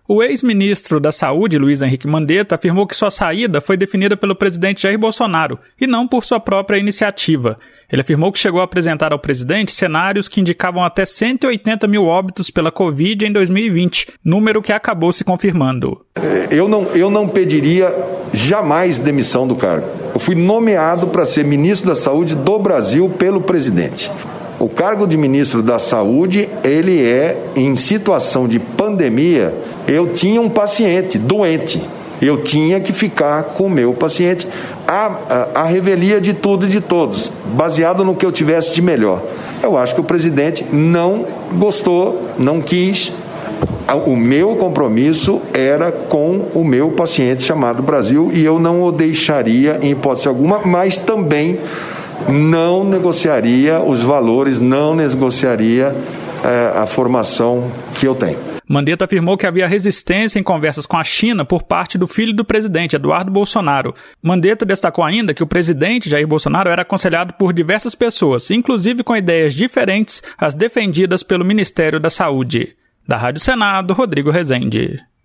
O ex-ministro da Saúde, Luiz Henrique Mandetta, afirmou que sua saída foi definida pelo presidente Jair Bolsonaro e não por sua própria iniciativa. Ele afirmou que chegou a apresentar ao presidente cenários que indicavam até 180 mil óbitos pela Covid em 2020, número que acabou se confirmando. Eu não pediria jamais demissão do cargo. Eu fui nomeado para ser ministro da Saúde do Brasil pelo presidente. O cargo de ministro da Saúde, ele é em situação de pandemia. Eu tinha um paciente doente, eu tinha que ficar com o meu paciente à revelia de tudo e de todos, baseado no que eu tivesse de melhor. Eu acho que o presidente não gostou, não quis. O meu compromisso era com o meu paciente chamado Brasil e eu não o deixaria em hipótese alguma, mas também não negociaria os valores, não negociaria a formação que eu tenho. Mandetta afirmou que havia resistência em conversas com a China por parte do filho do presidente, Eduardo Bolsonaro. Mandetta destacou ainda que o presidente Jair Bolsonaro era aconselhado por diversas pessoas, inclusive com ideias diferentes às defendidas pelo Ministério da Saúde. Da Rádio Senado, Rodrigo Rezende.